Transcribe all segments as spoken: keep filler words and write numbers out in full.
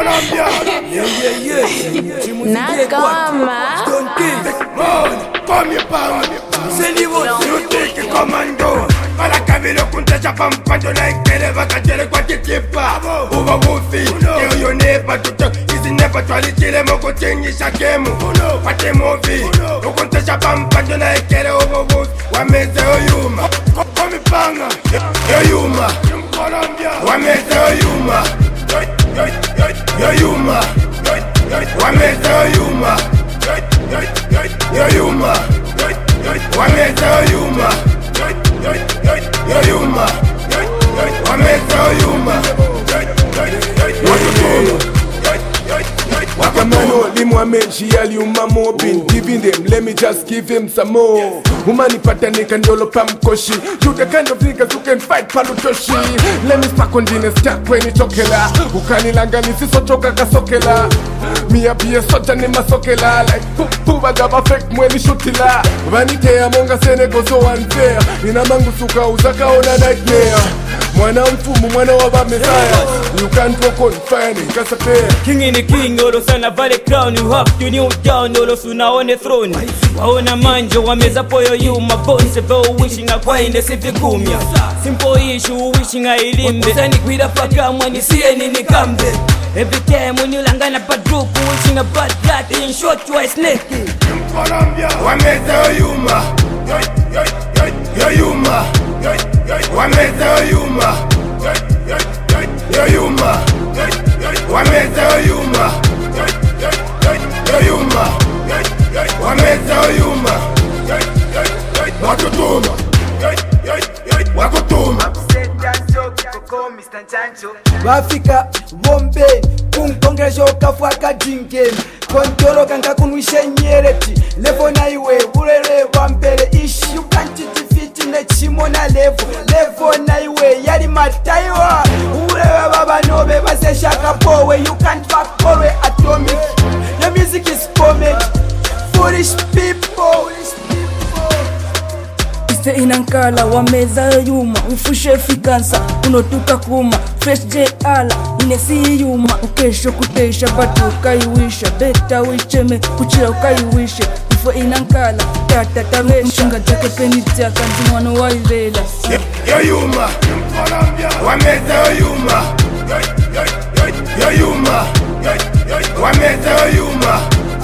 Colombia. Yeah, yeah, yeah. Nakama. Don't kiss. Man, come here, pal. C'est niveau, you take a commando. Para cabelo kunta chapa mpando na ikele vakajele kwa titipa. Uva wufi, kero yo nepa tuto. Izi nepa twali chile moko chengisha kemu. Pate movi, ukunta chapa mpando na ikele uva wufi. Wameze oyuma, komi panga. Yoyuma, wameze oyuma. Yoyuma, wameze oyuma. Yoyuma, wameze oyuma. Yoyuma, wameze oyuma. Wakamano, limwamen, she aliuma more. Been giving them, let me just give him some more. Umani patani kandolo pamkoshi. You the kind of niggas who can fight palutoshi. Let me spark on dinner stack when it's chokela. Ukani langani si sochoka kasokela. Me a be a socha ni masokela. Like poo bagaba fake mweni shutila. Vanite ya monga sene go so unfair. Ina mangu suka uzaka ona nightmare. Mwana mfumu mwana waba mesaya. You can't walk on fire ni kasapea. King in the king, olo sana vale crown. You have to kneel down, olo suna on the throne. Waona manjo, wameza poyo you. My bones about wishing I kwa in the city kumya. Simple issue, wishing I limbe. Sani kwida paka mwani siye nini kambe. Every time when you langana padruku, wishing a bad guy, in short you are snake. Wameze oyuma. Yoyuma, wameze oyuma. Yoyuma, wameze oyuma. Yoyuma, wameze oyuma. Wakutuma, wakutuma. Wafika bombe kunkongejo kafwaka jingeni kontoro kanga kunwishe nyereti levo na iwe urere wampere ishi you can't defeat ne chimo na levo levo na iwe yali mataiwa urewe baba nobe base shaka powe you can't back powe atomic your music is comedy foolish people. Iste inankala wameza yuma ufushe fikansa unotuka kuma fresh j ala inesi yuma ukesho kutesha batu ukaiwisha beta wicheme kuchira ukaiwishe ifo inankala tata tabesha mchunga jake penita kanzi mwano waivela Yoyuma, wameze oyuma. Yoyuma, wameze oyuma.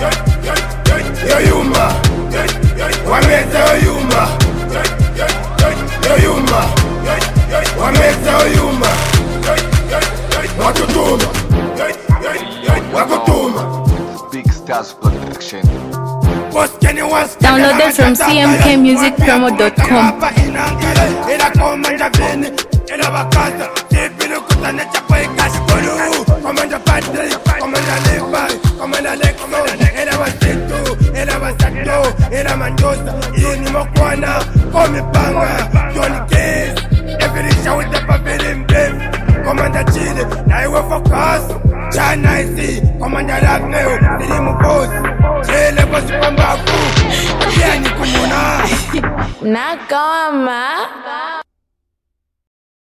Yoyuma, wameze oyuma. Yoyuma, wameze oyuma. Wakutuma, wakutuma. Big Stars Production. Download it from c m k music promo dot com. Era manjosa, ini mokwana, come panga, Johnny Case, every show with the papel in blame. Commander Chile, na iwe focus, China isi, Commander Ragneo, nilimu boss, Chile kwa supambaku, yani kumuna. Nakama.